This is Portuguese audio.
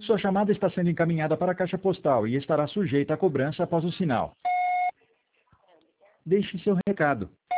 Sua chamada está sendo encaminhada para a caixa postal e estará sujeita à cobrança após o sinal. Deixe seu recado.